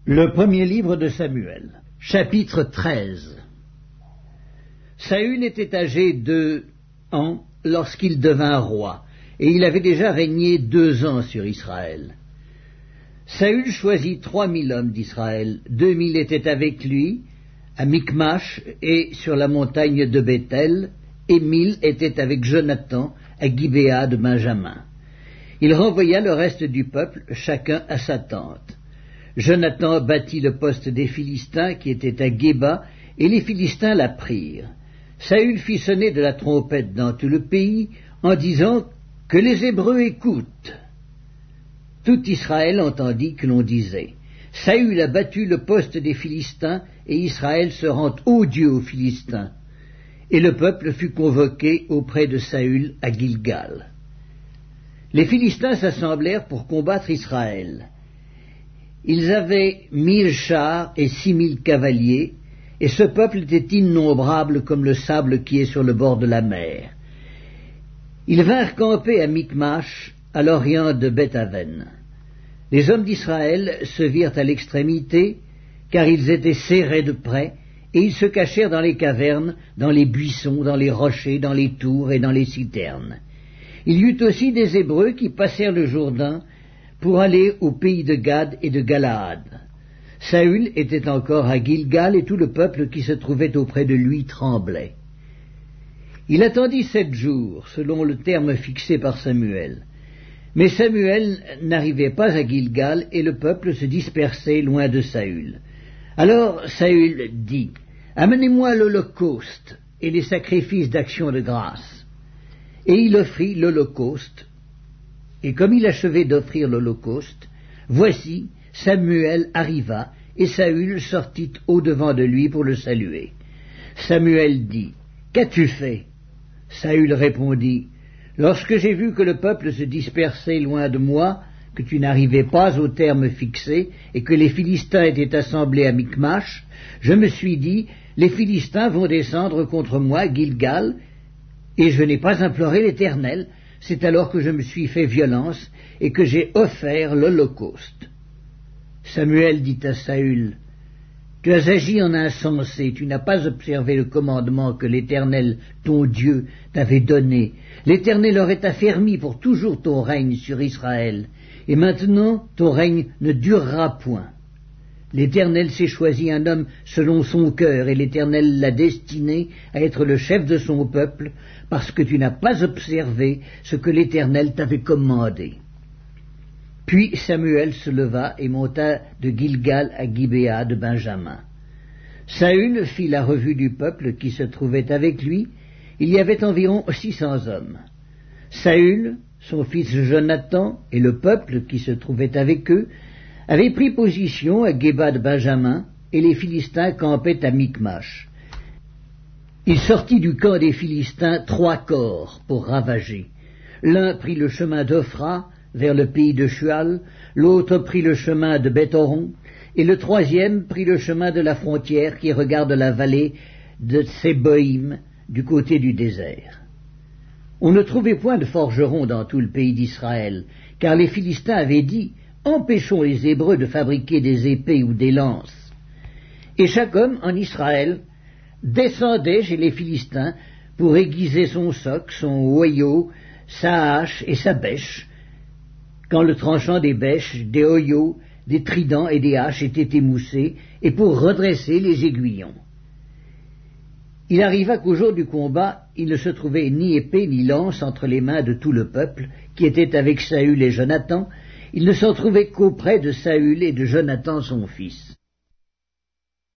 Le premier livre de Samuel, chapitre 13. Saül était âgé de ans lorsqu'il devint roi, et il avait déjà régné 2 ans sur Israël. Saül choisit 3000 hommes d'Israël, 2000 étaient avec lui, à Michmash et sur la montagne de Béthel, et 1000 étaient avec Jonathan, à Gibéa de Benjamin. Il renvoya le reste du peuple, chacun à sa tente. Jonathan battit le poste des Philistins qui était à Géba, et les Philistins la prirent. Saül fit sonner de la trompette dans tout le pays, en disant « Que les Hébreux écoutent !» Tout Israël entendit que l'on disait « Saül a battu le poste des Philistins, et Israël se rend odieux aux Philistins. » Et le peuple fut convoqué auprès de Saül à Gilgal. Les Philistins s'assemblèrent pour combattre Israël. Ils avaient 1000 chars et 6000 cavaliers, et ce peuple était innombrable comme le sable qui est sur le bord de la mer. Ils vinrent camper à Michmash, à l'orient de Beth-Aven. Les hommes d'Israël se virent à l'extrémité, car ils étaient serrés de près, et ils se cachèrent dans les cavernes, dans les buissons, dans les rochers, dans les tours et dans les citernes. Il y eut aussi des Hébreux qui passèrent le Jourdain pour aller au pays de Gad et de Galaad. Saül était encore à Gilgal, et tout le peuple qui se trouvait auprès de lui tremblait. Il attendit 7 jours, selon le terme fixé par Samuel. Mais Samuel n'arrivait pas à Gilgal, et le peuple se dispersait loin de Saül. Alors Saül dit « Amenez-moi l'holocauste et les sacrifices d'action de grâce. » Et il offrit l'holocauste. Et comme il achevait d'offrir l'holocauste, voici, Samuel arriva, et Saül sortit au-devant de lui pour le saluer. Samuel dit, « Qu'as-tu fait » Saül répondit, « Lorsque j'ai vu que le peuple se dispersait loin de moi, que tu n'arrivais pas au terme fixé, et que les Philistins étaient assemblés à Michmash, je me suis dit, les Philistins vont descendre contre moi à Gilgal, et je n'ai pas imploré l'Éternel. C'est alors que je me suis fait violence, et que j'ai offert l'holocauste. » Samuel dit à Saül, « Tu as agi en insensé, tu n'as pas observé le commandement que l'Éternel, ton Dieu, t'avait donné. L'Éternel aurait affermi pour toujours ton règne sur Israël, et maintenant ton règne ne durera point. L'Éternel s'est choisi un homme selon son cœur, et l'Éternel l'a destiné à être le chef de son peuple, parce que tu n'as pas observé ce que l'Éternel t'avait commandé. » Puis Samuel se leva et monta de Gilgal à Gibéa de Benjamin. Saül fit la revue du peuple qui se trouvait avec lui. Il y avait environ 600 hommes. Saül, son fils Jonathan et le peuple qui se trouvait avec eux avaient pris position à Géba de Benjamin, et les Philistins campaient à Michmash. Il sortit du camp des Philistins 3 corps pour ravager. L'un prit le chemin d'Ophra vers le pays de Shual, l'autre prit le chemin de Beth-Horon, et le 3e prit le chemin de la frontière qui regarde la vallée de Tséboïm du côté du désert. On ne trouvait point de forgerons dans tout le pays d'Israël, car les Philistins avaient dit « Empêchons les Hébreux de fabriquer des épées ou des lances. » Et chaque homme en Israël descendait chez les Philistins pour aiguiser son soc, son hoyau, sa hache et sa bêche, quand le tranchant des bêches, des hoyaux, des tridents et des haches était émoussé, et pour redresser les aiguillons. Il arriva qu'au jour du combat, il ne se trouvait ni épée ni lance entre les mains de tout le peuple, qui était avec Saül et Jonathan. Il ne s'en trouvait qu'auprès de Saül et de Jonathan son fils.